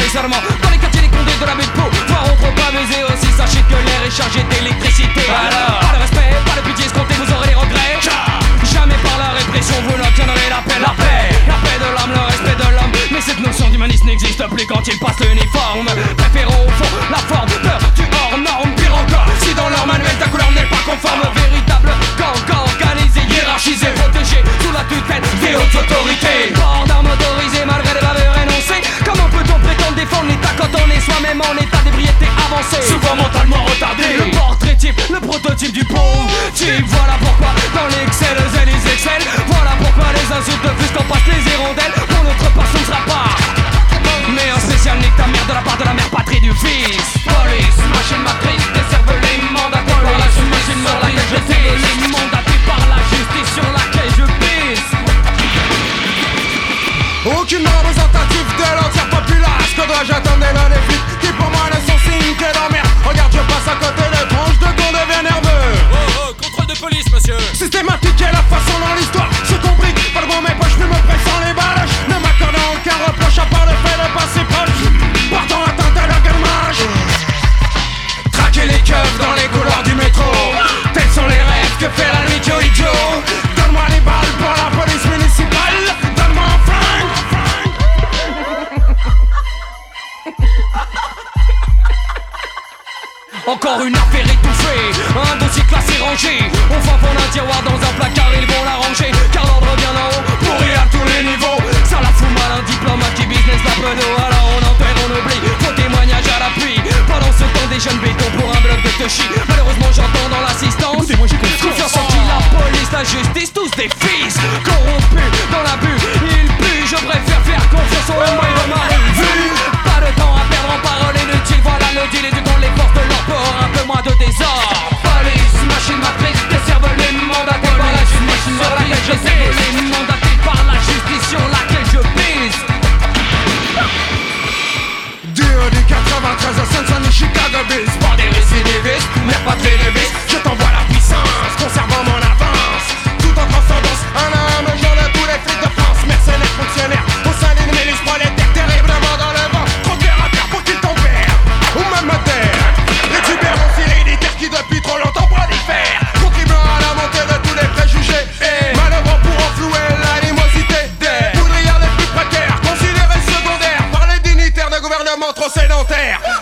mais seulement dans les quartiers, les condés de la butte pour voir trop pas baiser aussi. Sachez que l'air est chargé d'électricité. Alors, pas de respect, pas de pitié escompté, vous aurez des regrets. Jamais par la répression vous n'obtiendrez la paix. La paix de l'âme, le respect de l'homme. Mais cette notion d'humanisme n'existe plus quand il passe l'uniforme. Préférons au fond la forme, peur du hors norme. Pire encore, si dans leur manuel ta couleur n'est pas conforme. Véritable gang organisé, hiérarchisé, protégé sous la tutelle des hautes autorités. Port d'armes autorisées malgré les bavures énoncées. Comment peut-on prétendre défendre l'état quand on est soi-même en état d'ébriété avancé, souvent mentalement retardé? Le portrait type, le prototype du pauvre type. Voilà pourquoi dans l'excel, les excellent. Voilà pourquoi les insultes fusent qu'on passe les hirondelles. Pour notre part ce ne sera pas mais un spécial nique ta mère de la part de la mère patrie du fils. Police, machine matrice, décervelée, mandatée par la justice sur laquelle je pisse. Mandatée par la justice sur laquelle je pisse. Aucune représentative de l'entière populace. Que dois-je attendre des flics qui pour moi ne sont signes que dormir. Regarde, je passe à côté des tranches de qu'on devient nerveux. Oh, contrôle de police, monsieur. Systématique est la façon dans l'histoire se complique. Pas devant mes poches, plus me pressant les baloches. Ne m'accordant aucun reproche à part le fait de passer proche. Portant atteinte à leur gamage. Traquer les keufs dans les couloirs du métro. Tels sont les rêves que fait la nuit Joe. Donne-moi les balles pour la police municipale. Donne-moi un flingue. Encore une affaire étouffée, un dossier classé rangé. Au fond d'un tiroir dans un placard ils vont la ranger. Car l'ordre vient d'en haut, pourri à tous les niveaux. Ça la fout mal, un diplomate qui business la pedo. Alors on enterre, on oublie, faux témoignage à l'appui. Pendant ce temps des jeunes bétons pour un bloc de touchy. Malheureusement j'entends dans l'assistance, écoutez-moi, j'ai confiance en qui la police, la justice, tous des fils corrompus dans l'abus, ils puent. Je préfère faire confiance au moins de ma revue. Pas de temps à perdre en paroles inutiles. Voilà le deal et du compte les forces de leur port. Un peu moins de désordre. Police, machine matrice, décervelée, mandatée par la justice sur laquelle je pisse. Mandatée par la justice sur laquelle je pisse. Du 93 à Cincinnati, Chicago Bulls. Pas des récidivistes, mais pas très révistes. Je t'envoie la puissance, conservant mon avance. Tout en transcendance, un à un mesure de tous les flics de France. Mercenaires, fonctionnaires, au sein d'une milice prolétaire. Terriblement dans le vent, trop clair à terre pour qu'ils tempèrent. Ou même à terre. Les tubères ont héréditaires qui depuis trop longtemps prolifèrent. Contribuant à la montée de tous les préjugés. Et malheureux pour enflouer l'animosité des poudrières les plus précaires. Considérés secondaires par les dignitaires de gouvernement trop sédentaires.